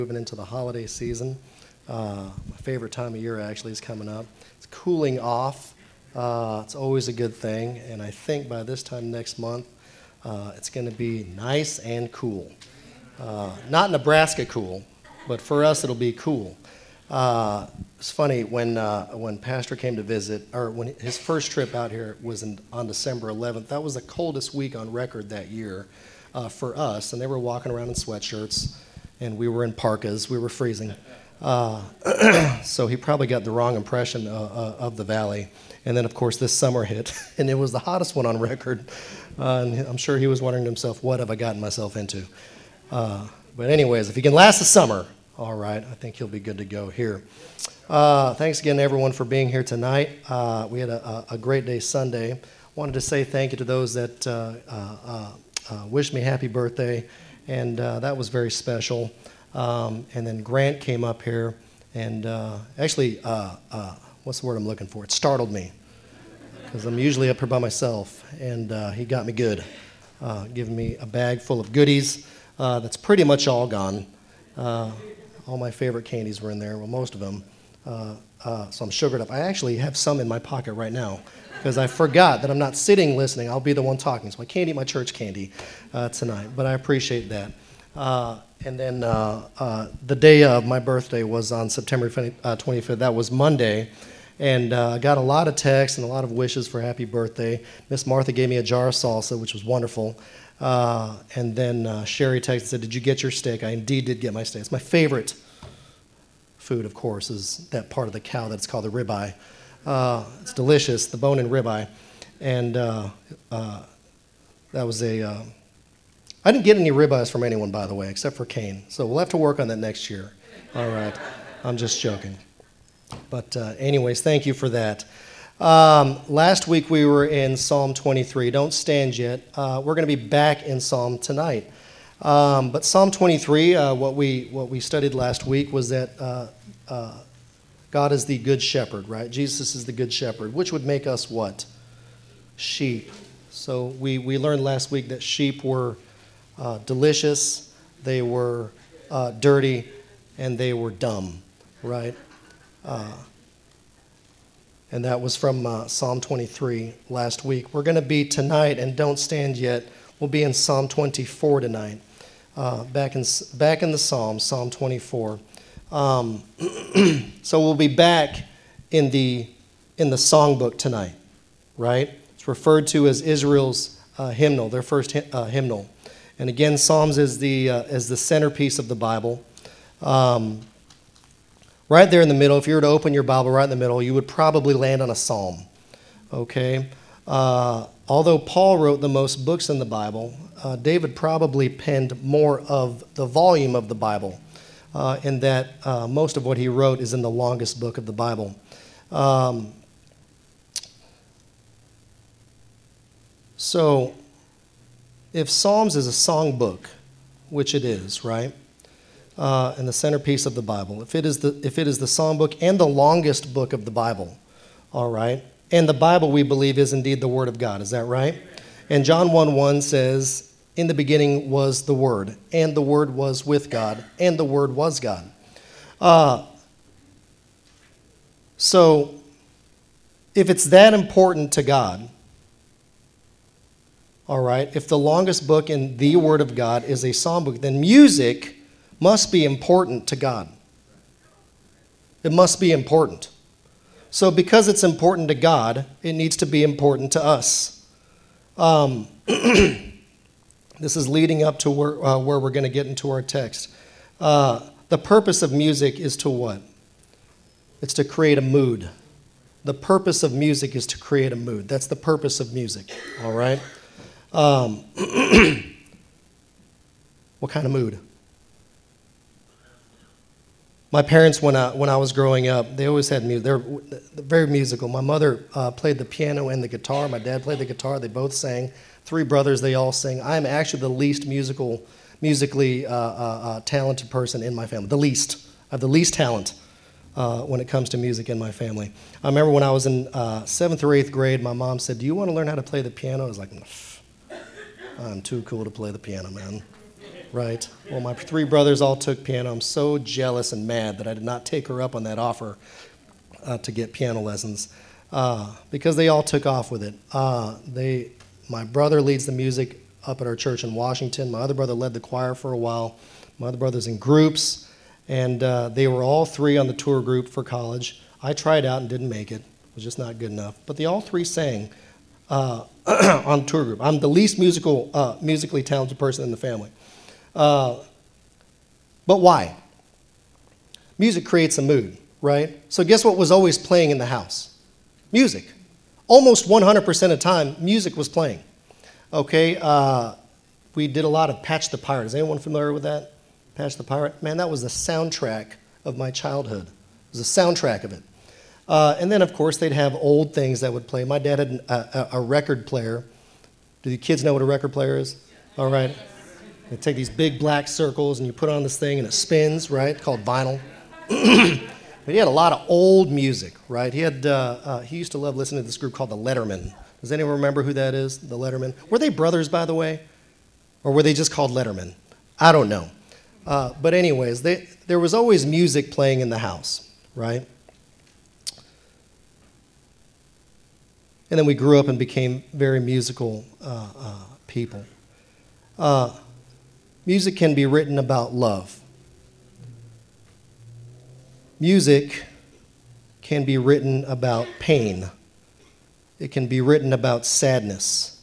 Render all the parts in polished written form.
Moving into the holiday season. My favorite time of year actually is coming up. It's cooling off. It's always a good thing, and I think by this time next month, it's going to be nice and cool. Not Nebraska cool, but for us it'll be cool. It's funny, when Pastor came to visit, or when his first trip out here was on December 11th, that was the coldest week on record that year for us, and they were walking around in sweatshirts, and we were in parkas. We were freezing. So he probably got the wrong impression of the valley. And then, of course, this summer hit, and it was the hottest one on record. And I'm sure he was wondering to himself, what have I gotten myself into? But anyways, if he can last the summer, all right, I think he'll be good to go here. Thanks again, everyone, for being here tonight. We had a great day Sunday. Wanted to say thank you to those that wished me happy birthday, and that was very special. And then Grant came up here, and actually, what's the word I'm looking for? It startled me, because I'm usually up here by myself, and he got me good, giving me a bag full of goodies that's pretty much all gone. All my favorite candies were in there, well, most of them, so I'm sugared up. I actually have some in my pocket right now, because I forgot that I'm not sitting listening. I'll be the one talking, so I can't eat my church candy tonight, but I appreciate that. And then the day of my birthday was on September 25th. That was Monday. And I got a lot of texts and a lot of wishes for happy birthday. Miss Martha gave me a jar of salsa, which was wonderful. And then Sherry texted and said, "Did you get your steak?" I indeed did get my steak. It's my favorite food, of course, is that part of the cow that's called the ribeye. It's delicious, the bone and ribeye. And that was I didn't get any ribeyes from anyone, by the way, except for Kane. So we'll have to work on that next year. All right. I'm just joking. But anyways, thank you for that. Last week we were in Psalm 23. Don't stand yet. We're going to be back in Psalm tonight. But Psalm 23, what we studied last week was that God is the good shepherd, right? Jesus is the good shepherd, which would make us what? Sheep. So we learned last week that sheep were delicious, they were dirty, and they were dumb, right? And that was from Psalm 23 last week. We're going to be tonight, and don't stand yet, we'll be in Psalm 24 tonight. Back in the Psalms, Psalm 24. So we'll be back in the songbook tonight, right? It's referred to as Israel's hymnal, their first hymnal. And again, Psalms is the centerpiece of the Bible. Right there in the middle, if you were to open your Bible right in the middle, you would probably land on a psalm. Okay? Although Paul wrote the most books in the Bible, David probably penned more of the volume of the Bible, in that most of what he wrote is in the longest book of the Bible. So, if Psalms is a songbook, which it is, right, and the centerpiece of the Bible, if it is the songbook and the longest book of the Bible, all right, and the Bible we believe is indeed the Word of God, is that right? And John 1:1 says, "In the beginning was the Word, and the Word was with God, and the Word was God." So, if it's that important to God, all right, if the longest book in the Word of God is a songbook, then music must be important to God. It must be important. So because it's important to God, it needs to be important to us. This is leading up to where we're going to get into our text. The purpose of music is to what? It's to create a mood. The purpose of music is to create a mood. That's the purpose of music, all right? What kind of mood? My parents, when I was growing up, they always had music. They're very musical. My mother played the piano and the guitar. My dad played the guitar. They both sang. 3 brothers, they all sing. I'm actually the least musically talented person in my family. The least. I have the least talent when it comes to music in my family. I remember when I was in 7th or 8th grade, my mom said, "Do you want to learn how to play the piano?" I was like, "I'm too cool to play the piano, man." right? Well, my three brothers all took piano. I'm so jealous and mad that I did not take her up on that offer to get piano lessons because they all took off with it. My brother leads the music up at our church in Washington. My other brother led the choir for a while. My other brother's in groups, and they were all three on the tour group for college. I tried out and didn't make it. It was just not good enough. But they all three sang on the tour group. I'm the least musically talented person in the family. But why? Music creates a mood, right? So guess what was always playing in the house? Music. Almost 100% of the time, music was playing. Okay, we did a lot of Patch the Pirate. Is anyone familiar with that? Patch the Pirate? Man, that was the soundtrack of my childhood. It was the soundtrack of it. And then, of course, they'd have old things that would play. My dad had a record player. Do the kids know what a record player is? All right. You take these big black circles and you put on this thing and it spins, right? Called vinyl. But he had a lot of old music, right? He used to love listening to this group called the Letterman. Does anyone remember who that is, the Letterman? Were they brothers, by the way? Or were they just called Letterman? I don't know. But anyways, there was always music playing in the house, right? And then we grew up and became very musical people. Music can be written about love. Music can be written about pain. It can be written about sadness.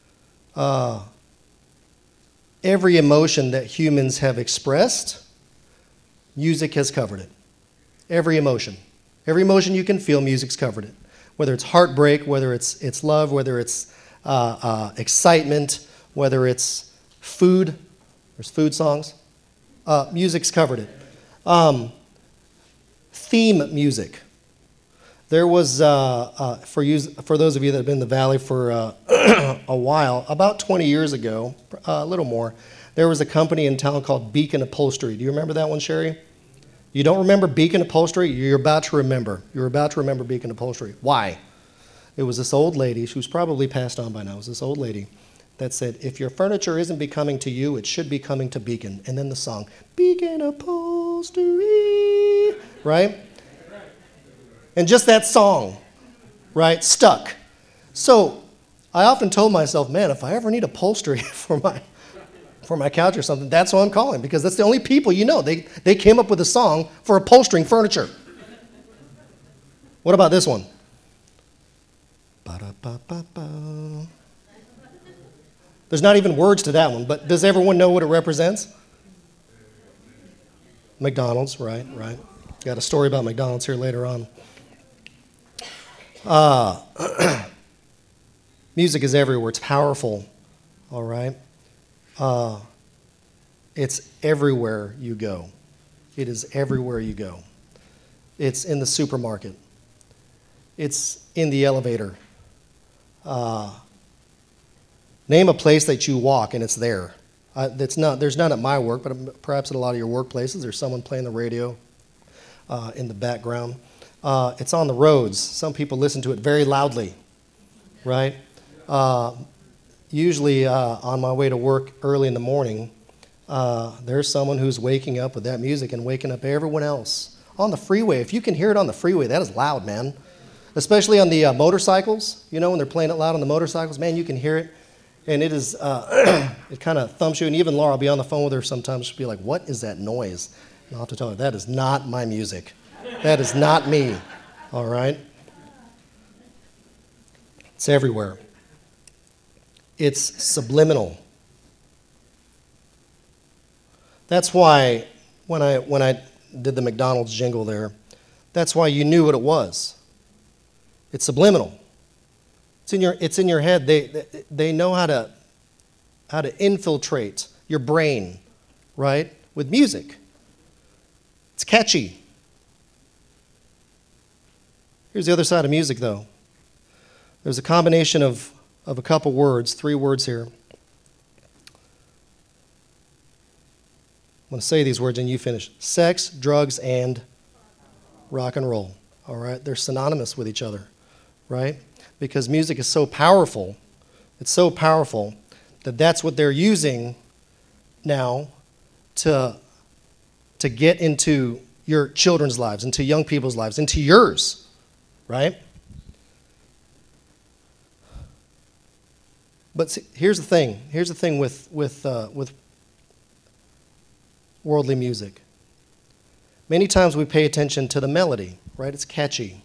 Every emotion that humans have expressed, music has covered it. Every emotion. Every emotion you can feel, music's covered it. Whether it's heartbreak, whether it's love, whether it's excitement, whether it's food. There's food songs. Music's covered it. Theme music. There was, for those of you that have been in the Valley for a while, about 20 years ago, a little more, there was a company in town called Beacon Upholstery. Do you remember that one, Sherry? You don't remember Beacon Upholstery? You're about to remember. You're about to remember Beacon Upholstery. Why? It was this old lady, she was probably passed on by now, it was this old lady that said, if your furniture isn't becoming to you, it should be coming to Beacon. And then the song, Beacon Upholstery, right? And just that song, right, stuck. So I often told myself, man, if I ever need upholstery for my couch or something, that's who I'm calling, because that's the only people you know. They came up with a song for upholstering furniture. What about this one? Ba-da-ba-ba-ba. There's not even words to that one, but does everyone know what it represents? McDonald's, right. Got a story about McDonald's here later on. Music is everywhere. It's powerful, all right? It's everywhere you go. It is everywhere you go. It's in the supermarket. It's in the elevator. Name a place that you walk and it's there. There's none at my work, but perhaps at a lot of your workplaces, there's someone playing the radio in the background. It's on the roads. Some people listen to it very loudly, right? Usually on my way to work early in the morning, there's someone who's waking up with that music and waking up everyone else. On the freeway, if you can hear it on the freeway, that is loud, man. Especially on the motorcycles, you know, when they're playing it loud on the motorcycles, man, you can hear it. And it is, it kind of thumps you. And even Laura, I'll be on the phone with her sometimes, she'll be like, what is that noise? And I'll have to tell her, that is not my music. That is not me, all right? It's everywhere. It's subliminal. That's why when I did the McDonald's jingle there, that's why you knew what it was. It's subliminal. It's in your head. They know how to infiltrate your brain, right? With music. It's catchy. Here's the other side of music, though. There's a combination of a couple words, 3 words here. I'm going to say these words and you finish. Sex, drugs, and rock and roll. All right? They're synonymous with each other, right? Because music is so powerful. It's so powerful that that's what they're using now to get into your children's lives, into young people's lives, into yours, right? But see, here's the thing. Here's the thing with worldly music. Many times we pay attention to the melody, right? It's catchy.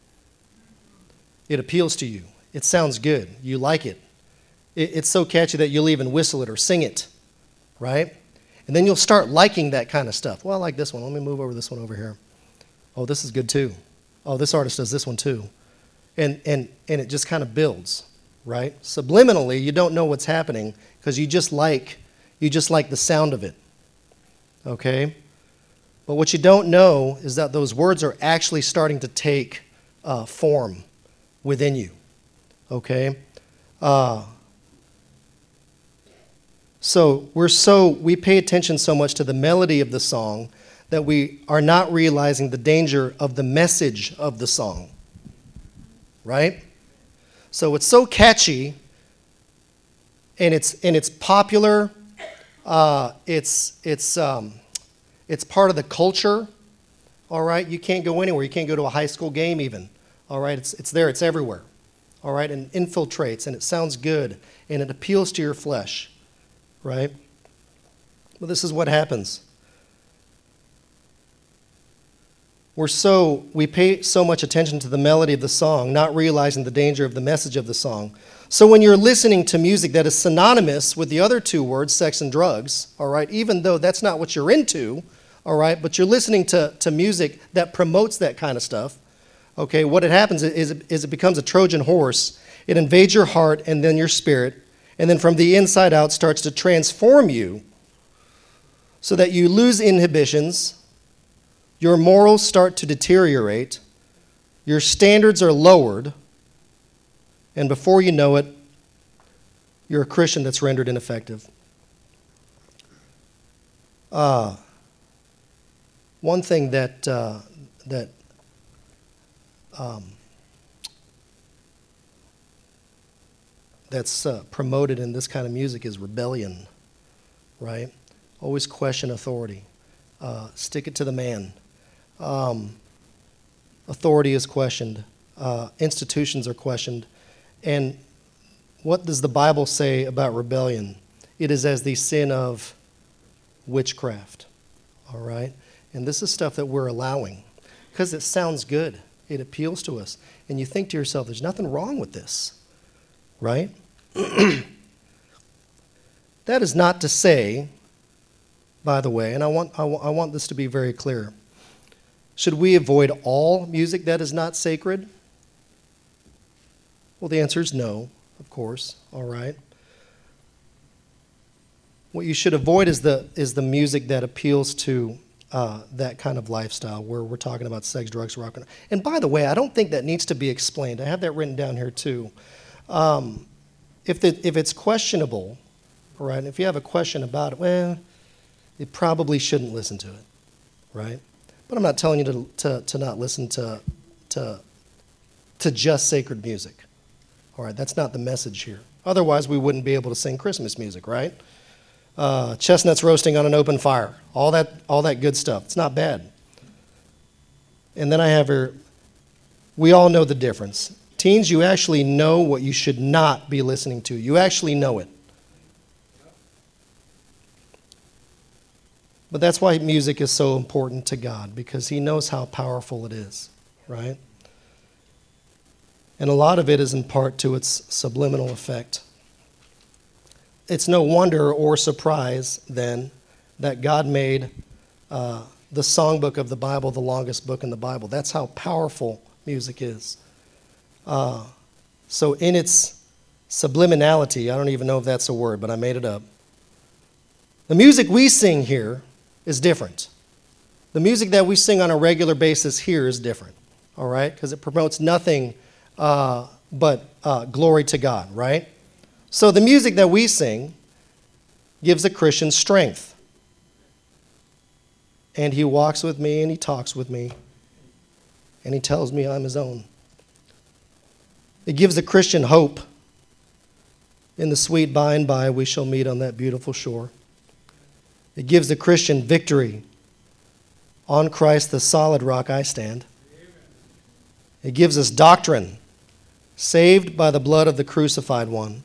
It appeals to you. It sounds good. You like it. It's so catchy that you'll even whistle it or sing it, right? And then you'll start liking that kind of stuff. Well, I like this one. Let me move over this one over here. Oh, this is good too. Oh, this artist does this one too. And it just kind of builds, right? Subliminally, you don't know what's happening because you just like the sound of it, okay? But what you don't know is that those words are actually starting to take form within you, okay? So we pay attention so much to the melody of the song that we are not realizing the danger of the message of the song, right? So it's so catchy, and it's popular. It's part of the culture. All right, you can't go anywhere. You can't go to a high school game even. All right, it's there. It's everywhere. All right, and infiltrates, and it sounds good, and it appeals to your flesh. Right? Well, this is what happens. We pay so much attention to the melody of the song, not realizing the danger of the message of the song. So when you're listening to music that is synonymous with the other two words, sex and drugs, all right, even though that's not what you're into, all right, but you're listening to music that promotes that kind of stuff, okay, what happens is it becomes a Trojan horse. It invades your heart and then your spirit, and then from the inside out starts to transform you so that you lose inhibitions, your morals start to deteriorate, your standards are lowered, and before you know it, you're a Christian that's rendered ineffective. One thing that's promoted in this kind of music is rebellion, right? Always question authority. Stick it to the man. Authority is questioned. Institutions are questioned. And what does the Bible say about rebellion? It is as the sin of witchcraft, all right? And this is stuff that we're allowing because it sounds good. It appeals to us. And you think to yourself, there's nothing wrong with this. Right? That is not to say, by the way, and I want this to be very clear. Should we avoid all music that is not sacred? Well, the answer is no, of course. All right. What you should avoid is the music that appeals to that kind of lifestyle where we're talking about sex, drugs, rock and roll. And by the way, I don't think that needs to be explained. I have that written down here too. If it's questionable, right, if you have a question about it, well, you probably shouldn't listen to it, right? But I'm not telling you to not listen to just sacred music, all right? That's not the message here. Otherwise, we wouldn't be able to sing Christmas music, right? Chestnuts roasting on an open fire, all that good stuff. It's not bad. And then I have here, we all know the difference. Teens, you actually know what you should not be listening to. You actually know it. But that's why music is so important to God, because He knows how powerful it is, right? And a lot of it is in part to its subliminal effect. It's no wonder or surprise, then, that God made the songbook of the Bible the longest book in the Bible. That's how powerful music is. So in its subliminality, I don't even know if that's a word, but I made it up. The music we sing here is different. The music that we sing on a regular basis here is different, all right? Because it promotes nothing but glory to God, right? So the music that we sing gives a Christian strength. And He walks with me and He talks with me and He tells me I'm His own. It gives a Christian hope. In the sweet by and by we shall meet on that beautiful shore. It gives the Christian victory. On Christ, the solid rock, I stand. It gives us doctrine, saved by the blood of the crucified one.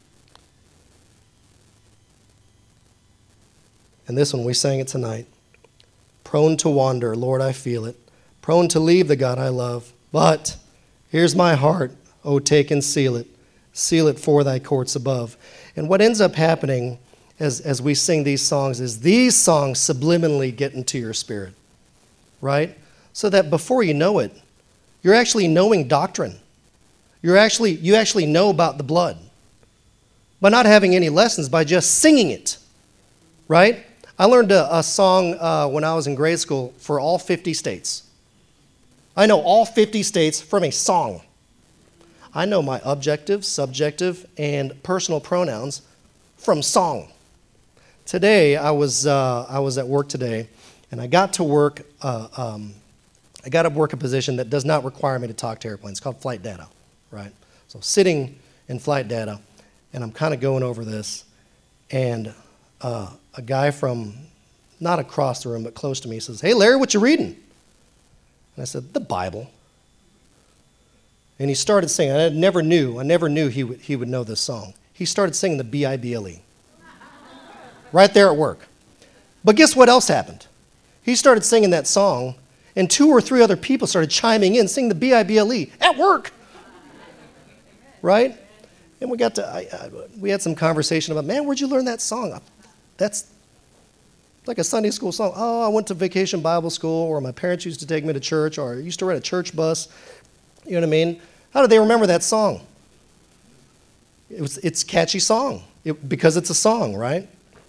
And this one, we sang it tonight. Prone to wander, Lord, I feel it. Prone to leave the God I love. But here's my heart, oh, take and seal it. Seal it for thy courts above. And what ends up happening as we sing these songs is these songs subliminally get into your spirit, right? So that before you know it, you're actually knowing doctrine. You actually know about the blood by not having any lessons, by just singing it, right? I learned a song when I was in grade school for all 50 states. I know all 50 states from a song. I know my objective, subjective, and personal pronouns from song. Today, I was at work today, and I got to work. I got to work a position that does not require me to talk to airplanes. It's called flight data, right? So sitting in flight data, and I'm kind of going over this, and a guy from not across the room but close to me says, "Hey, Larry, what you reading?" And I said, "The Bible." And he started singing. I never knew he would know this song. He started singing the B-I-B-L-E. Right there at work. But guess what else happened? He started singing that song, and 2 or 3 other people started chiming in, singing the B-I-B-L-E at work. Right? And we had some conversation about, man, where'd you learn that song? That's like a Sunday school song. Oh, I went to vacation Bible school, or my parents used to take me to church, or I used to ride a church bus. You know what I mean? How do they remember that song? It's a catchy song because it's a song, right?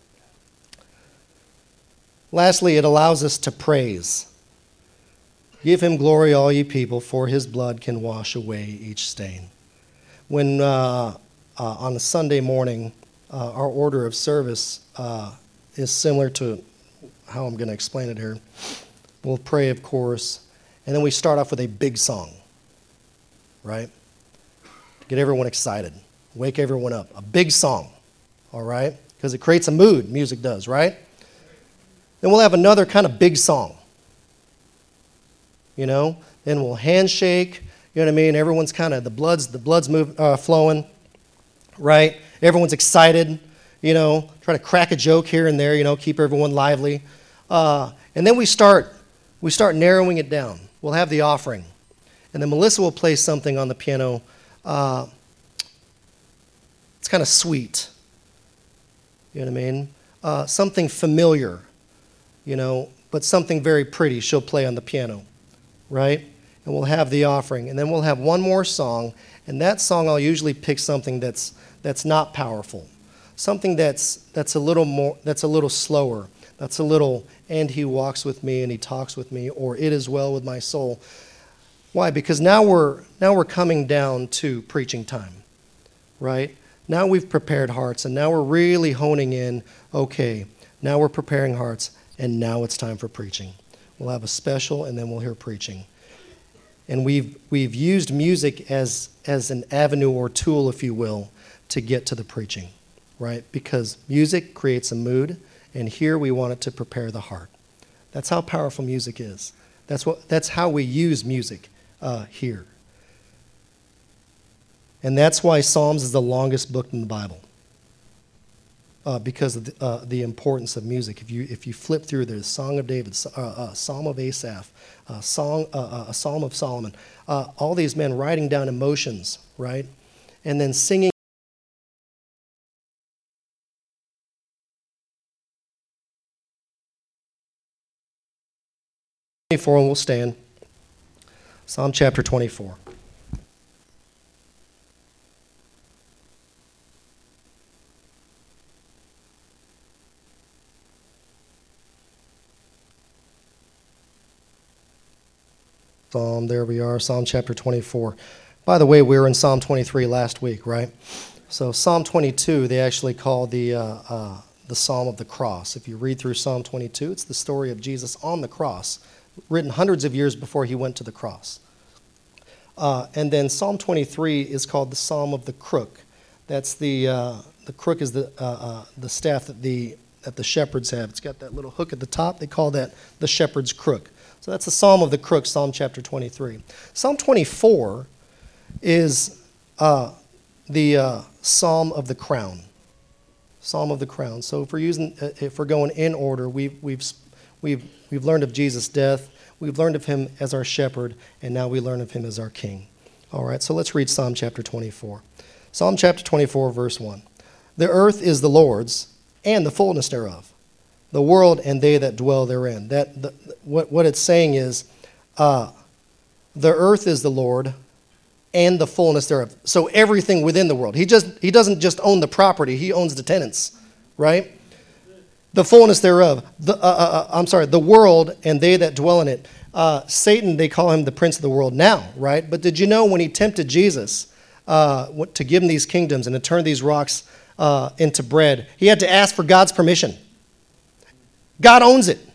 Lastly, it allows us to praise. Give him glory, all ye people, for his blood can wash away each stain. When on a Sunday morning, our order of service is similar to how I'm going to explain it here. We'll pray, of course, and then we start off with a big song, right? To get everyone excited, wake everyone up. A big song, all right? Because it creates a mood, music does, right? Then we'll have another kind of big song, you know? Then we'll handshake, you know what I mean? Everyone's kind of, the blood's flowing, right? Everyone's excited, you know, try to crack a joke here and there, you know, keep everyone lively. And then we start narrowing it down. We'll have the offering. And then Melissa will play something on the piano. It's kind of sweet, you know what I mean? Something familiar, you know, but something very pretty she'll play on the piano, right? And we'll have the offering. And then we'll have one more song, and that song I'll usually pick something that's not powerful. Something that's a little slower. That's a little, and he walks with me and he talks with me, or it is well with my soul. Why? Because now we're coming down to preaching time, right? Now we've prepared hearts, and now we're really honing in, okay, now we're preparing hearts, and now it's time for preaching. We'll have a special, and then we'll hear preaching. And we've used music as an avenue or tool, if you will, to get to the preaching, right? Because music creates a mood, and here we want it to prepare the heart. That's how powerful music is. That's how we use music here. And that's why Psalms is the longest book in the Bible, because of the importance of music. If you flip through, there's Song of David, Psalm of Asaph, a Psalm of Solomon, all these men writing down emotions, right? And then singing. And we'll stand. Psalm chapter 24. There we are, Psalm chapter 24. By the way, we were in Psalm 23 last week, right? So Psalm 22, they actually call the Psalm of the Cross. If you read through Psalm 22, it's the story of Jesus on the cross, written hundreds of years before he went to the cross. And then Psalm 23 is called the Psalm of the Crook. That's the crook is the staff that the that the shepherds have. It's got that little hook at the top. They call that the shepherd's crook. So that's the Psalm of the crook, Psalm chapter 23. Psalm 24 is the Psalm of the crown. Psalm of the crown. So if we're going in order, we've learned of Jesus' death, we've learned of him as our shepherd, and now we learn of him as our king. All right, so let's read Psalm chapter 24. Psalm chapter 24, verse 1. The earth is the Lord's, and the fullness thereof, the world and they that dwell therein. What it's saying is, the earth is the Lord, and the fullness thereof. So everything within the world. He doesn't just own the property, he owns the tenants, right? The fullness thereof. The world and they that dwell in it. Satan, they call him the prince of the world now, right? But did you know when he tempted Jesus to give him these kingdoms and to turn these rocks into bread, he had to ask for God's permission. God owns it.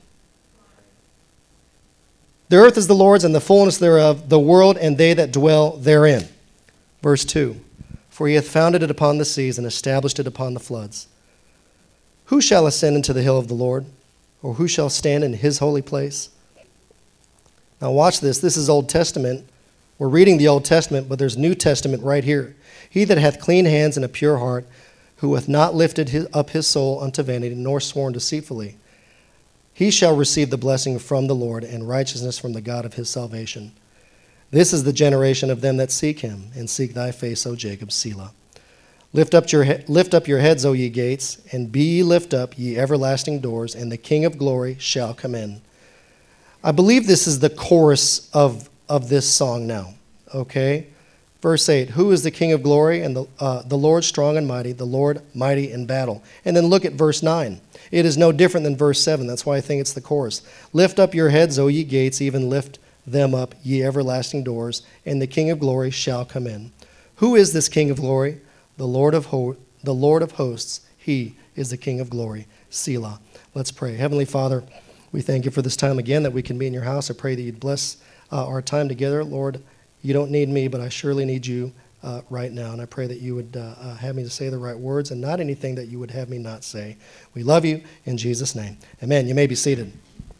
The earth is the Lord's and the fullness thereof, the world and they that dwell therein. Verse 2. For he hath founded it upon the seas and established it upon the floods. Who shall ascend into the hill of the Lord? Or who shall stand in his holy place? Now watch this. This is Old Testament. We're reading the Old Testament, but there's New Testament right here. He that hath clean hands and a pure heart, who hath not lifted up his soul unto vanity, nor sworn deceitfully, he shall receive the blessing from the Lord and righteousness from the God of his salvation. This is the generation of them that seek him, and seek thy face, O Jacob, Selah. Lift up your heads, O ye gates, and be ye lift up, ye everlasting doors, and the King of glory shall come in. I believe this is the chorus of this song now, okay? Verse 8, who is the King of glory? And the Lord strong and mighty, the Lord mighty in battle. And then look at verse 9. It is no different than verse 7. That's why I think it's the chorus. Lift up your heads, O ye gates, even lift them up, ye everlasting doors, and the King of glory shall come in. Who is this King of glory? The Lord of hosts. He is the King of glory. Selah. Let's pray. Heavenly Father, we thank you for this time again that we can be in your house. I pray that you'd bless our time together. Lord, you don't need me, but I surely need you right now. And I pray that you would have me to say the right words and not anything that you would have me not say. We love you in Jesus' name. Amen. You may be seated.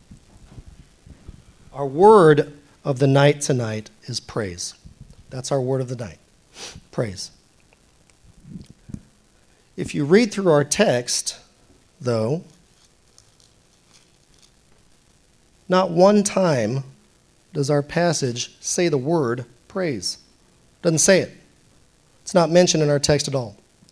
Our word of the night tonight is praise. That's our word of the night. Praise. If you read through our text, though, not one time does our passage say the word praise. Doesn't say it. It's not mentioned in our text at all.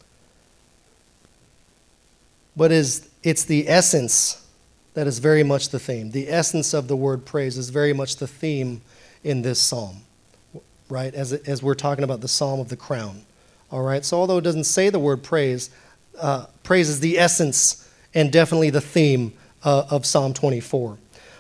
But it's the essence that is very much the theme. The essence of the word praise is very much the theme in this psalm, right? As we're talking about the Psalm of the Crown. All right? So although it doesn't say the word praise, praise is the essence and definitely the theme of Psalm 24.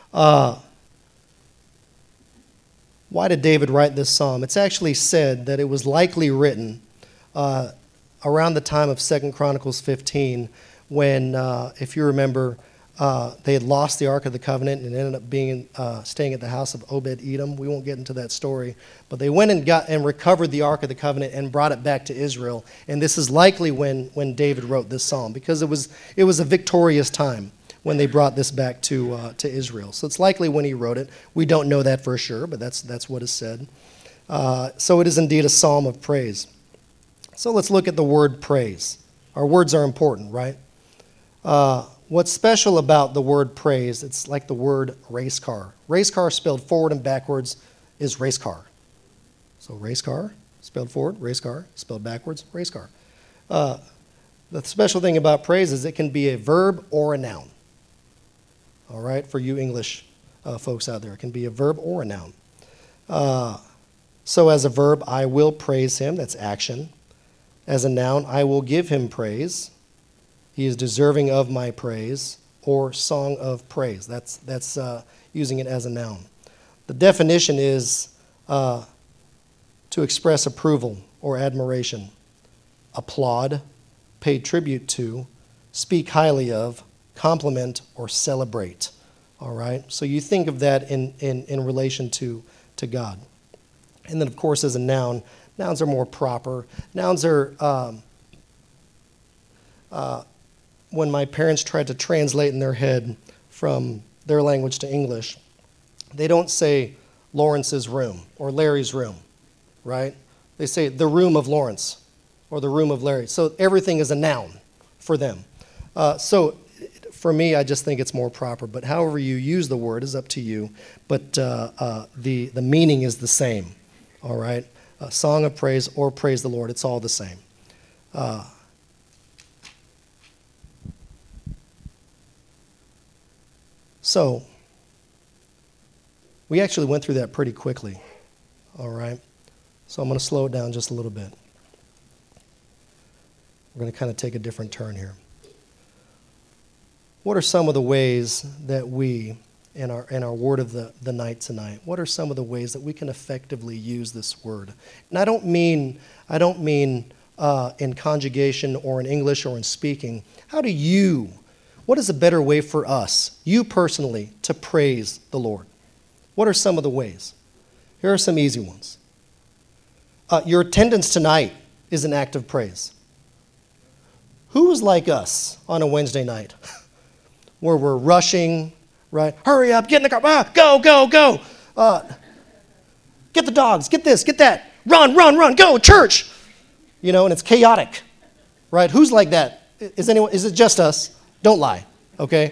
Why did David write this psalm? It's actually said that it was likely written around the time of 2 Chronicles 15 when, if you remember, they had lost the Ark of the Covenant and ended up staying at the house of Obed-Edom. We won't get into that story. But they went and recovered the Ark of the Covenant and brought it back to Israel. And this is likely when David wrote this psalm, because it was a victorious time when they brought this back to Israel. So it's likely when he wrote it. We don't know that for sure, but that's what is said. So it is indeed a psalm of praise. So let's look at the word praise. Our words are important, right? What's special about the word praise, it's like the word race car. Race car spelled forward and backwards is race car. So race car, spelled forward, race car, spelled backwards, race car. The special thing about praise is it can be a verb or a noun. All right, for you English folks out there, it can be a verb or a noun. So as a verb, I will praise him, that's action. As a noun, I will give him praise. He is deserving of my praise, or song of praise. That's using it as a noun. The definition is to express approval or admiration, applaud, pay tribute to, speak highly of, compliment, or celebrate. All right? So you think of that in relation to God. And then, of course, as a noun, nouns are more proper. Nouns are when my parents tried to translate in their head from their language to English, they don't say Lawrence's room or Larry's room, right? They say the room of Lawrence or the room of Larry. So everything is a noun for them. So for me, I just think it's more proper. But however you use the word is up to you. But the meaning is the same, all right? A song of praise or praise the Lord, it's all the same. So we actually went through that pretty quickly, all right? So I'm going to slow it down just a little bit. We're going to kind of take a different turn here. What are some of the ways that we, in our word of the night tonight, what are some of the ways that we can effectively use this word? And I don't mean in conjugation or in English or in speaking. What is a better way for us, you personally, to praise the Lord? What are some of the ways? Here are some easy ones. Your attendance tonight is an act of praise. Who is like us on a Wednesday night where we're rushing, right? Hurry up, get in the car, go, go, go. Get the dogs, get this, get that. Run, run, run, go, church. You know, and it's chaotic, right? Who's like that? Is it just us? Don't lie, okay?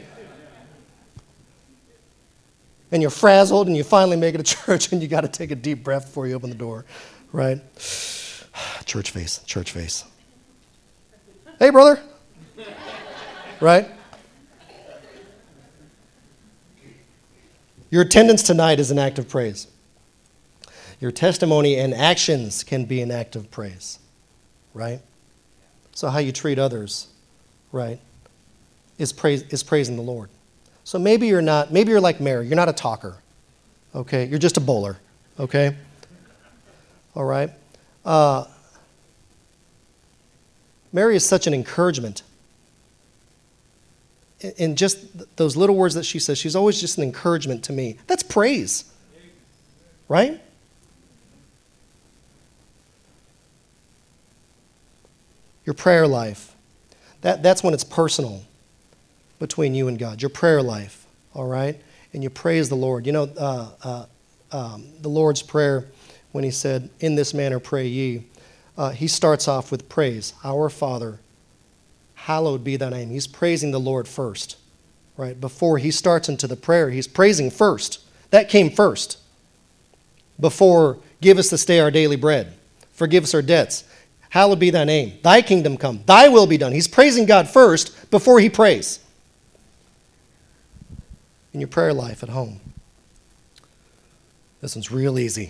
And you're frazzled and you finally make it to church and you got to take a deep breath before you open the door, right? Church face, church face. Hey, brother. Right? Your attendance tonight is an act of praise. Your testimony and actions can be an act of praise, right? So how you treat others, right, is praising the Lord. So maybe you're like Mary. You're not a talker, okay? You're just a bowler, okay? All right? Mary is such an encouragement. And just those little words that she says, she's always just an encouragement to me. That's praise, right? Your prayer life, that's when it's personal between you and God. Your prayer life, all right? And you praise the Lord. You know, the Lord's Prayer, when he said, "In this manner pray ye," he starts off with praise. Our Father, hallowed be thy name. He's praising the Lord first, right? Before he starts into the prayer, he's praising first. That came first. Before, give us this day our daily bread. Forgive us our debts. Hallowed be thy name. Thy kingdom come. Thy will be done. He's praising God first before he prays. In your prayer life at home. This one's real easy.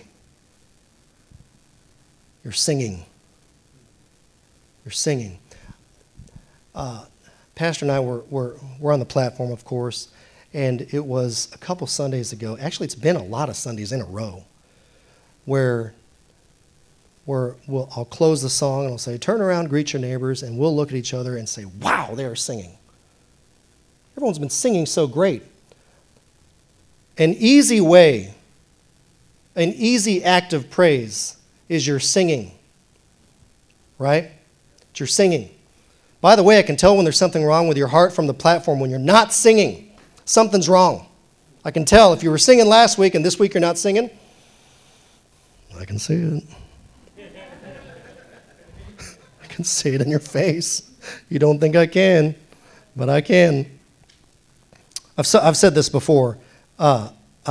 You're singing. You're singing. Pastor and I were on the platform, of course, and it was a couple Sundays ago. Actually, it's been a lot of Sundays in a row where I'll close the song and I'll say, "Turn around, greet your neighbors," and we'll look at each other and say, "Wow, they are singing." Everyone's been singing so great. An easy way, an easy act of praise is your singing, right? It's your singing. By the way, I can tell when there's something wrong with your heart from the platform when you're not singing. Something's wrong. I can tell if you were singing last week and this week you're not singing. I can see it. I can see it in your face. You don't think I can, but I can. I've said this before. I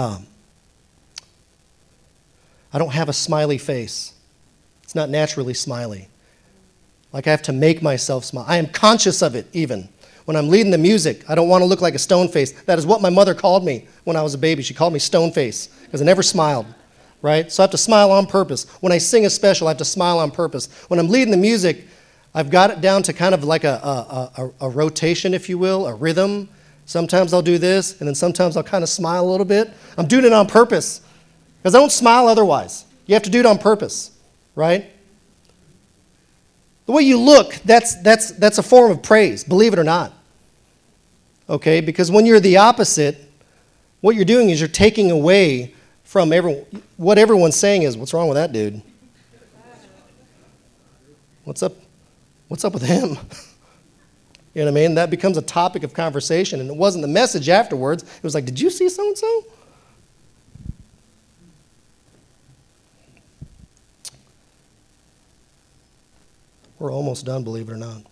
don't have a smiley face. It's not naturally smiley. Like I have to make myself smile. I am conscious of it even. When I'm leading the music, I don't want to look like a stone face. That is what my mother called me when I was a baby. She called me stone face because I never smiled, right? So I have to smile on purpose. When I sing a special, I have to smile on purpose. When I'm leading the music, I've got it down to kind of like a rotation, if you will, a rhythm. Sometimes I'll do this, and then sometimes I'll kind of smile a little bit. I'm doing it on purpose because I don't smile otherwise. You have to do it on purpose, right? The way you look, that's a form of praise, believe it or not. Okay, because when you're the opposite, what you're doing is you're taking away from what everyone's saying is, "What's wrong with that dude? What's up with him?" You know what I mean? That becomes a topic of conversation, and it wasn't the message afterwards. It was like, did you see so-and-so? We're almost done, believe it or not.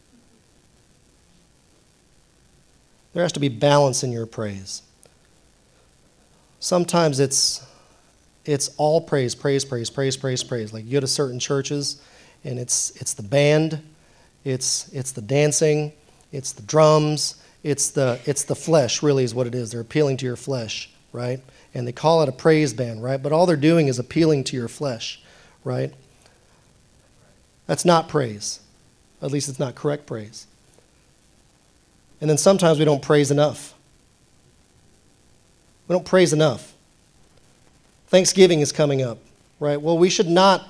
There has to be balance in your praise. Sometimes it's all praise. Like you go to certain churches, and it's the band, it's the dancing, it's the drums, it's the flesh. Really, is what it is. They're appealing to your flesh, right? And they call it a praise band, right? But all they're doing is appealing to your flesh, right? That's not praise. At least it's not correct praise. And then sometimes we don't praise enough. We don't praise enough. Thanksgiving is coming up, right? Well, we should not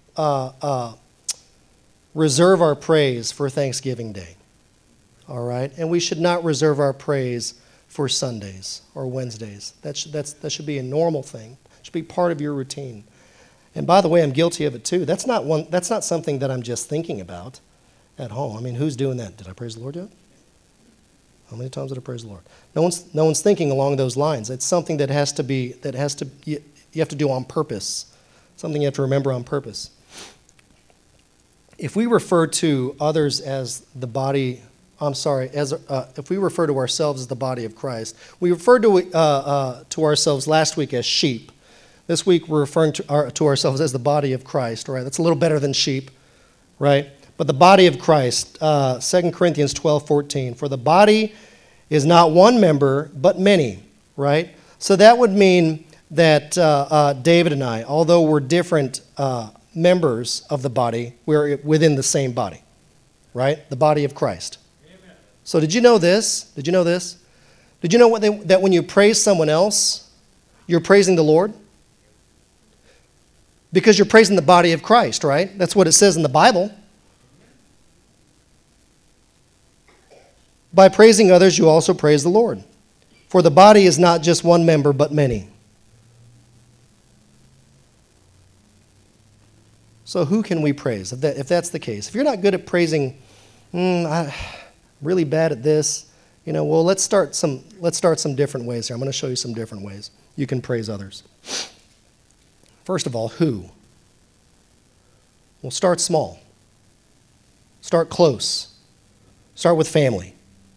reserve our praise for Thanksgiving Day, all right? And we should not reserve our praise for Sundays or Wednesdays. That should be a normal thing. It should be part of your routine. And by the way, I'm guilty of it too. That's not something that I'm just thinking about at home. I mean, who's doing that? Did I praise the Lord yet? How many times did I praise the Lord? No one's thinking along those lines. It's something that you have to do on purpose. Something you have to remember on purpose. If we refer to others as the body, if we refer to ourselves as the body of Christ, we referred to ourselves last week as sheep. This week we're referring to ourselves as the body of Christ, right? That's a little better than sheep, right? But the body of Christ, 2 Corinthians 12:14, for the body is not one member, but many, right? So that would mean that David and I, although we're different members of the body, we're within the same body, right? The body of Christ. Amen. So did you know this? Did you know that when you praise someone else, you're praising the Lord? Because you're praising the body of Christ, right? That's what it says in the Bible. By praising others, you also praise the Lord. For the body is not just one member, but many. So who can we praise if that's the case? If you're not good at praising, I'm really bad at this, well, let's start some different ways here. I'm going to show you some different ways you can praise others. First of all, who? Well, start small. Start close. Start with family.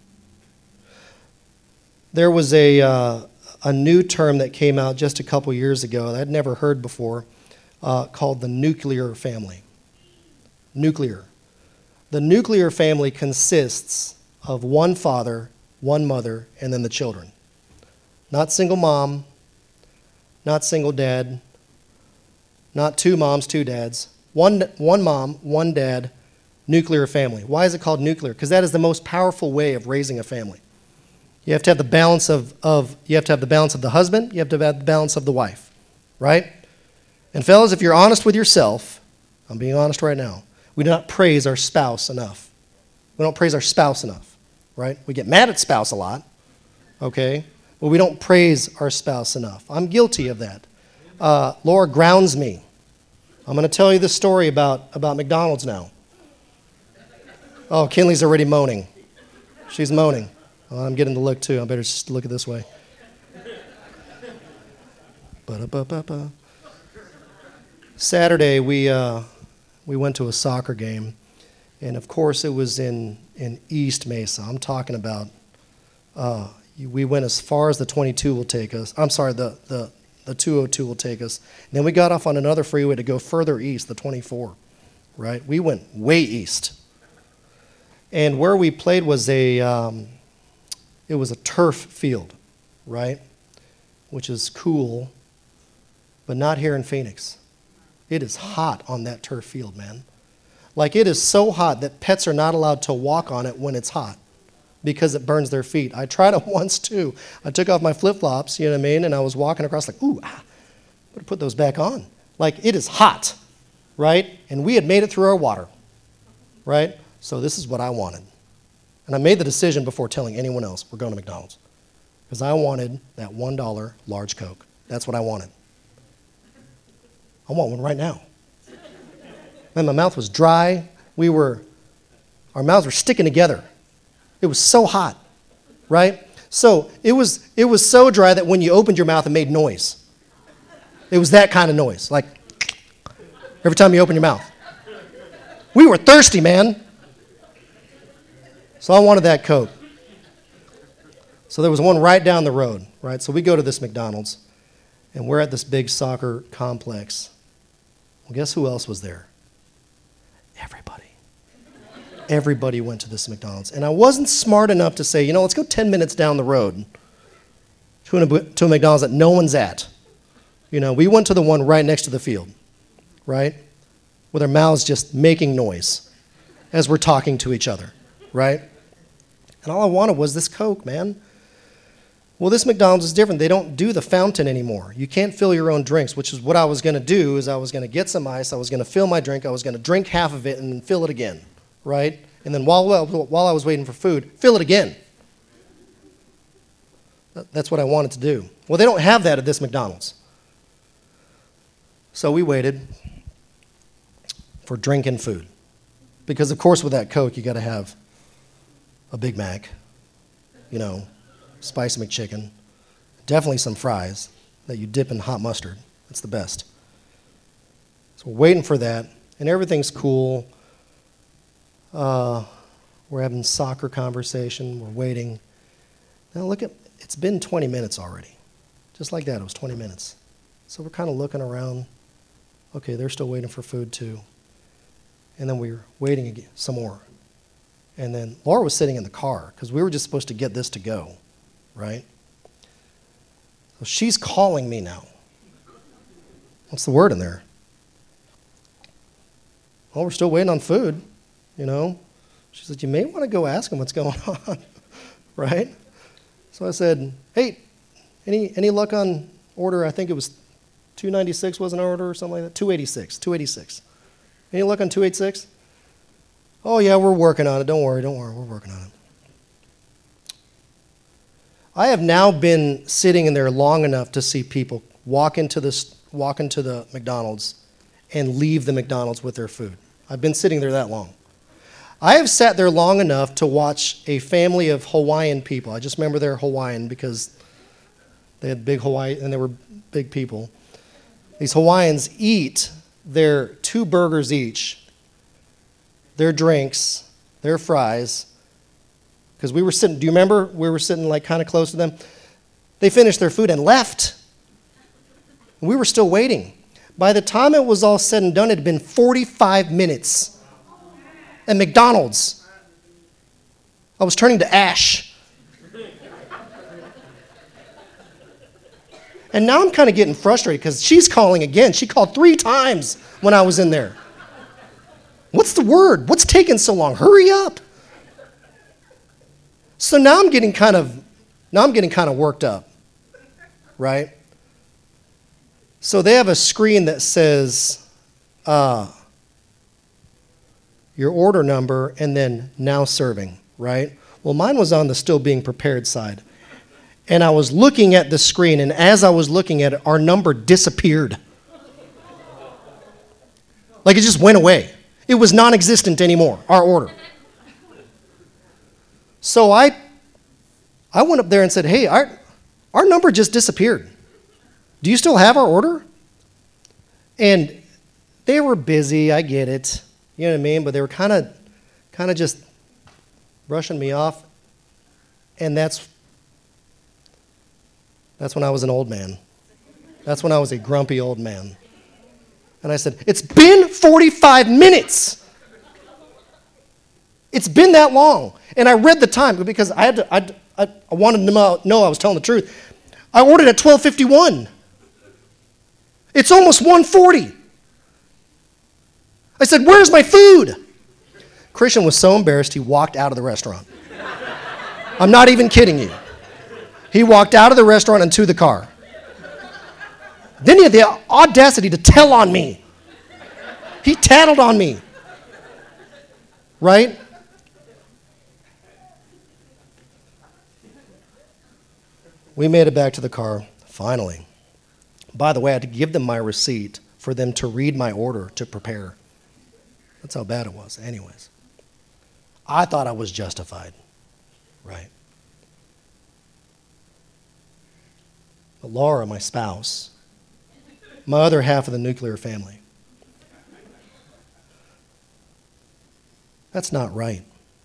There was a new term that came out just a couple years ago that I'd never heard before, called the nuclear family. Nuclear. The nuclear family consists of one father, one mother, and then the children. Not single mom, not single dad, not two moms, two dads. One mom, one dad, nuclear family. Why is it called nuclear? Because that is the most powerful way of raising a family. You have to have the balance of the husband, you have to have the balance of the wife, right? And fellas, if you're honest with yourself, I'm being honest right now, we do not praise our spouse enough. We don't praise our spouse enough, right? We get mad at spouse a lot, okay? But we don't praise our spouse enough. I'm guilty of that. Laura grounds me. I'm going to tell you the story about McDonald's now. Oh, Kinley's already moaning. She's moaning. Oh, I'm getting the look too. I better just look it this way. Ba-da-ba-ba-ba. Saturday, we went to a soccer game, and of course it was in East Mesa. I'm talking about, we went as far as the 22 will take us. I'm sorry, the 202 will take us. And then we got off on another freeway to go further east, the 24, right? We went way east. And where we played was it was a turf field, right? Which is cool, but not here in Phoenix. It is hot on that turf field, man. Like, it is so hot that pets are not allowed to walk on it when it's hot because it burns their feet. I tried it once too. I took off my flip-flops, you know what I mean, and I was walking across like, better put those back on. Like, it is hot, right? And we had made it through our water, right? So this is what I wanted. And I made the decision before telling anyone else, we're going to McDonald's. Because I wanted that $1 large Coke. That's what I wanted. I want one right now. Man, my mouth was dry. Our mouths were sticking together. It was so hot, right? So it was so dry that when you opened your mouth, it made noise. It was that kind of noise, like every time you open your mouth. We were thirsty, man. So I wanted that Coke. So there was one right down the road, right? So we go to this McDonald's, and we're at this big soccer complex. Well, guess who else was there? Everybody. Everybody went to this McDonald's. And I wasn't smart enough to say, let's go 10 minutes down the road to a McDonald's that no one's at. We went to the one right next to the field, right? With our mouths just making noise as we're talking to each other, right? And all I wanted was this Coke, man. Well, this McDonald's is different. They don't do the fountain anymore. You can't fill your own drinks, which is what I was going to do, is I was going to get some ice, I was going to fill my drink, I was going to drink half of it and then fill it again, right? And then while I was waiting for food, fill it again. That's what I wanted to do. Well, they don't have that at this McDonald's. So we waited for drink and food. Because, of course, with that Coke, you got to have a Big Mac, spicy McChicken, definitely some fries that you dip in hot mustard. That's the best. So we're waiting for that, and everything's cool. We're having soccer conversation. We're waiting. Now it's been 20 minutes already. Just like that, it was 20 minutes. So we're kind of looking around. Okay, they're still waiting for food too. And then we were waiting again, some more. And then Laura was sitting in the car because we were just supposed to get this to go, right? So she's calling me now. What's the word in there? Well, we're still waiting on food, She said, you may want to go ask him what's going on, right? So I said, hey, any luck on order? I think it was 296 was an order or something like that. 286. Any luck on 286? Oh, yeah, we're working on it. Don't worry, we're working on it. I have now been sitting in there long enough to see people walk into the McDonald's and leave the McDonald's with their food. I've been sitting there that long. I have sat there long enough to watch a family of Hawaiian people. I just remember they're Hawaiian because they had big Hawaii and they were big people. These Hawaiians eat their 2 burgers each, their drinks, their fries, because we were sitting, do you remember? We were sitting like kind of close to them. They finished their food and left. We were still waiting. By the time it was all said and done, it had been 45 minutes at McDonald's. I was turning to ash. And now I'm kind of getting frustrated because she's calling again. She called 3 times when I was in there. What's the word? What's taking so long? Hurry up. So now I'm getting kind of worked up, right? So they have a screen that says your order number and then now serving, right? Well, mine was on the still being prepared side. And I was looking at the screen, and as I was looking at it, our number disappeared. Like it just went away. It was non-existent anymore, our order. So I went up there and said, hey, our number just disappeared. Do you still have our order? And they were busy, I get it. You know what I mean? But they were kind of just brushing me off. And that's when I was an old man. That's when I was a grumpy old man. And I said, it's been 45 minutes. It's been that long. And I read the time because I wanted to know I was telling the truth. I ordered at 12:51. It's almost 1:40. I said, where's my food? Christian was so embarrassed he walked out of the restaurant. I'm not even kidding you. He walked out of the restaurant and to the car. Then he had the audacity to tell on me. He tattled on me. Right? We made it back to the car, finally. By the way, I had to give them my receipt for them to read my order to prepare. That's how bad it was. Anyways, I thought I was justified. right? But Laura, my spouse, my other half of the nuclear family, that's not right,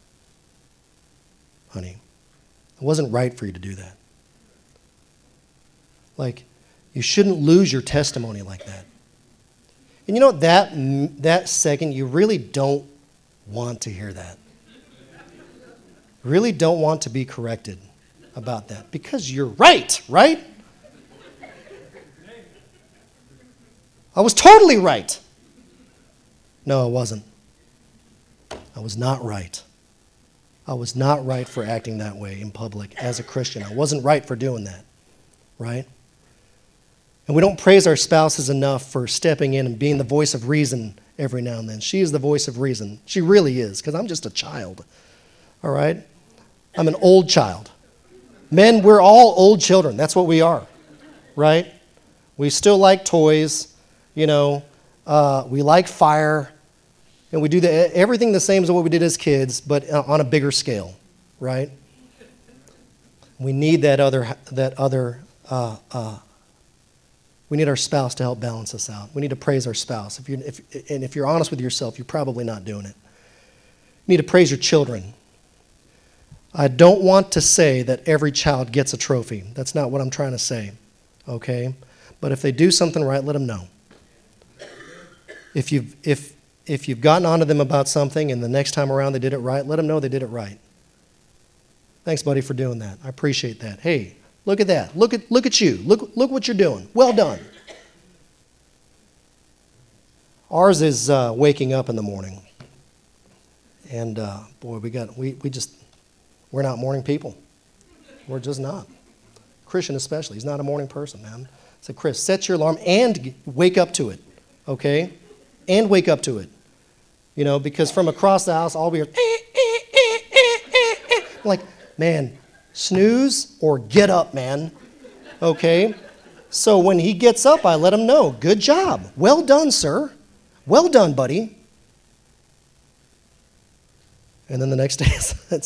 honey. It wasn't right for you to do that. Like, you shouldn't lose your testimony like that. And you know what? That second, you really don't want to hear that. Really don't want to be corrected about that because you're right, right? I was totally right. No, I wasn't. I was not right. I was not right for acting that way in public as a Christian. I wasn't right for doing that, right? And we don't praise our spouses enough for stepping in and being the voice of reason every now and then. She is the voice of reason. She really is, because I'm just a child, all right? I'm an old child. Men, we're all old children. That's what we are, right? We still like toys, you know. We like fire. And we do everything the same as what we did as kids, but on a bigger scale, right? We need we need our spouse to help balance us out. We need to praise our spouse. If you're honest with yourself, you're probably not doing it. You need to praise your children. I don't want to say that every child gets a trophy. That's not what I'm trying to say, okay? But if they do something right, let them know. If you've gotten onto them about something and the next time around they did it right, let them know they did it right. Thanks, buddy, for doing that. I appreciate that. Hey, look at that. Look at you. Look what you're doing. Well done. Ours is waking up in the morning. And boy, we're not morning people. We're just not. Christian especially. He's not a morning person, man. I said, Chris, set your alarm and wake up to it, okay? And wake up to it. You know, because from across the house, I'll be here, like, man, snooze or get up, man, okay? So when he gets up, I let him know, good job. Well done, sir. Well done, buddy. And then the next day,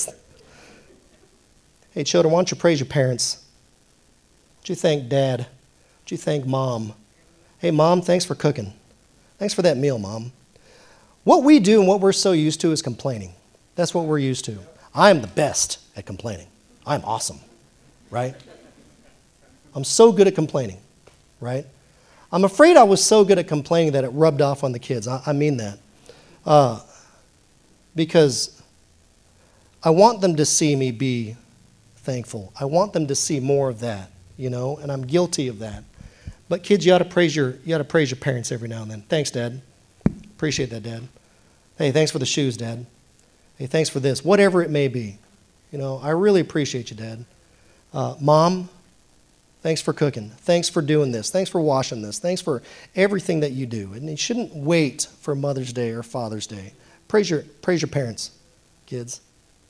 hey, children, why don't you praise your parents? Why don't you thank Dad? Why don't you thank Mom? Hey, Mom, thanks for cooking. Thanks for that meal, Mom. What we do and what we're so used to is complaining. That's what we're used to. I'm the best at complaining. I'm awesome, right? I'm so good at complaining, right? I'm afraid I was so good at complaining that it rubbed off on the kids. I mean that. Because I want them to see me be thankful. I want them to see more of that, you know, and I'm guilty of that. But kids, you ought to praise your parents every now and then. Thanks, Dad. Appreciate that, Dad. Hey, thanks for the shoes, Dad. Hey, thanks for this. Whatever it may be. You know, I really appreciate you, Dad. Mom, thanks for cooking. Thanks for doing this. Thanks for washing this. Thanks for everything that you do. And you shouldn't wait for Mother's Day or Father's Day. Praise your parents, kids.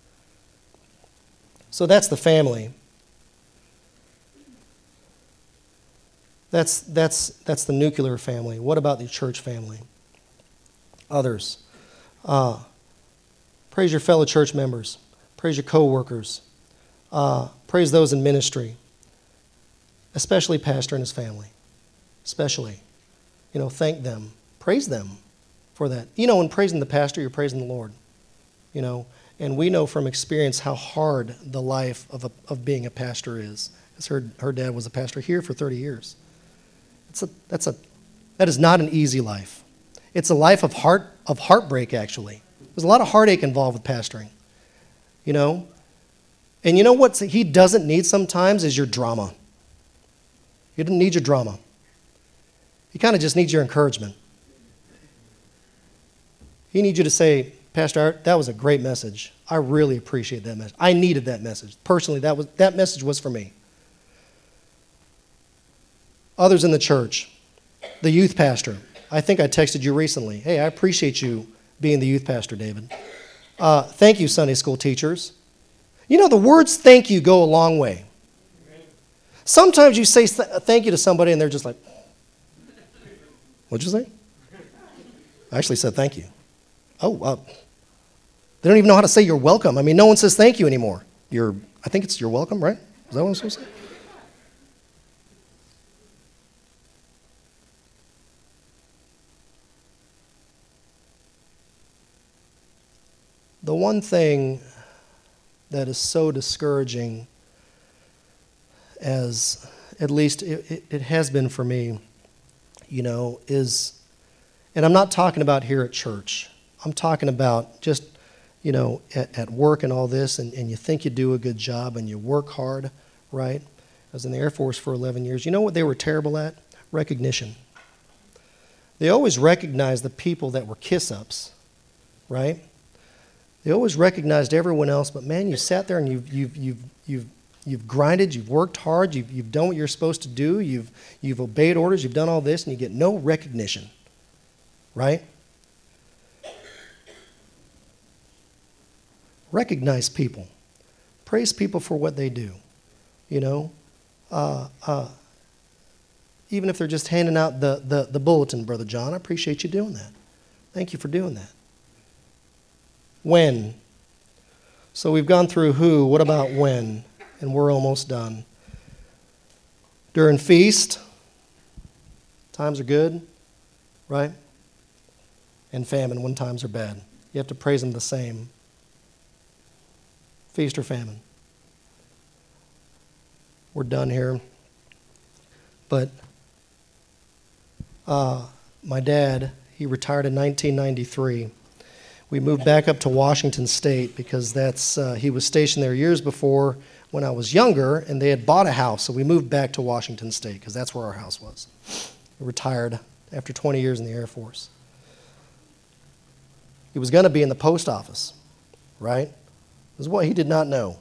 So that's the family. That's the nuclear family. What about the church family? Others. Praise your fellow church members. Praise your co-workers. Praise those in ministry. Especially pastor and his family. Especially. You know, thank them. Praise them for that. You know, in praising the pastor, you're praising the Lord. You know, and we know from experience how hard the life of being a pastor is. Because her dad was a pastor here for 30 years. That is not an easy life. It's a life of heartbreak, actually. There's a lot of heartache involved with pastoring, you know. And you know what he doesn't need sometimes is your drama. He doesn't need your drama. He kind of just needs your encouragement. He needs you to say, Pastor Art, that was a great message. I really appreciate that message. I needed that message. Personally, that message was for me. Others in the church, the youth pastor. I think I texted you recently. Hey, I appreciate you being the youth pastor, David. Thank you, Sunday school teachers. You know, the words thank you go a long way. Sometimes you say thank you to somebody and they're just like, what'd you say? I actually said thank you. Oh, they don't even know how to say you're welcome. I mean, no one says thank you anymore, I think it's you're welcome, right? Is that what I'm supposed to say? The one thing that is so discouraging, as at least it has been for me, is, and I'm not talking about here at church. I'm talking about just, at work and all this, and you think you do a good job and you work hard, right? I was in the Air Force for 11 years. You know what they were terrible at? Recognition. They always recognized the people that were kiss-ups, right? They always recognized everyone else, but man, you sat there and you've grinded, you've worked hard, you've done what you're supposed to do, you've obeyed orders, you've done all this, and you get no recognition, right? Recognize people. Praise people for what they do, even if they're just handing out the bulletin, Brother John. I appreciate you doing that. Thank you for doing that. When? So we've gone through who, what about when? And we're almost done. During feast, times are good, right? And famine, when times are bad. You have to praise them the same. Feast or famine. We're done here. But my dad, he retired in 1993. We moved back up to Washington State because he was stationed there years before when I was younger, and they had bought a house, so we moved back to Washington State because that's where our house was. He retired after 20 years in the Air Force. He was going to be in the post office, right? This is what he did not know.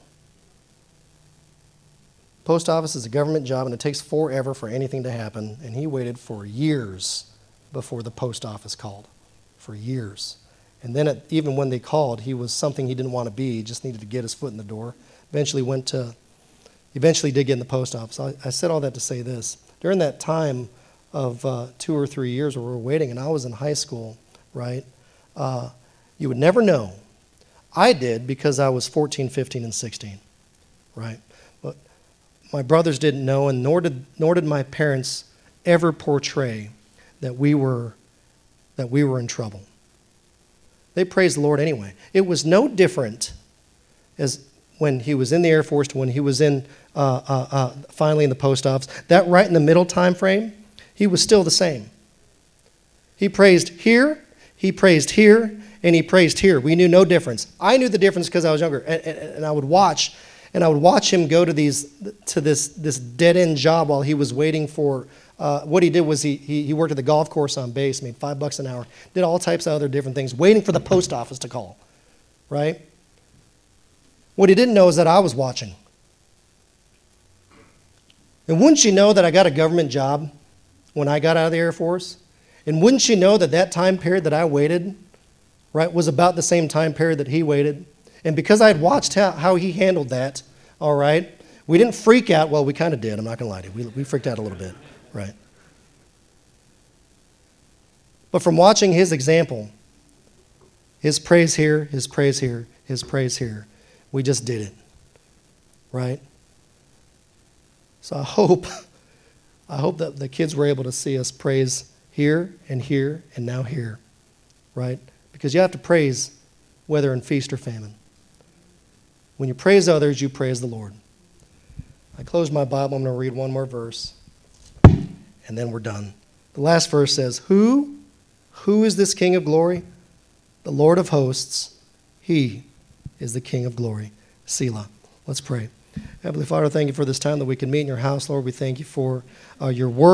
Post office is a government job, and it takes forever for anything to happen, and he waited for years before the post office called. For years. And then even when they called, he was something he didn't want to be. He just needed to get his foot in the door. Eventually did get in the post office. I said all that to say this. During that time of 2 or 3 years where we were waiting, and I was in high school, right, you would never know. I did because I was 14, 15, and 16, right? But my brothers didn't know, and nor did my parents ever portray that we were in trouble. They praised the Lord anyway. It was no different as when he was in the Air Force to when he was in finally in the post office. That right in the middle time frame, he was still the same. He praised here, he praised here, and he praised here. We knew no difference. I knew the difference because I was younger, and I would watch him go to this dead-end job while he was waiting for. What he did was he worked at the golf course on base, made $5 an hour, did all types of other different things, waiting for the post office to call, right? What he didn't know is that I was watching. And wouldn't you know that I got a government job when I got out of the Air Force? And wouldn't you know that time period that I waited, right, was about the same time period that he waited? And because I had watched how he handled that, all right, we didn't freak out. Well, we kind of did. I'm not going to lie to you. We freaked out a little bit. Right. But from watching his example, his praise here, his praise here, his praise here, we just did it. Right? So I hope that the kids were able to see us praise here and now here. Right? Because you have to praise whether in feast or famine. When you praise others, you praise the Lord. I close my Bible. I'm going to read one more verse. And then we're done. The last verse says, Who is this King of glory? The Lord of hosts. He is the King of glory. Selah. Let's pray. Heavenly Father, thank you for this time that we can meet in your house. Lord, we thank you for your word.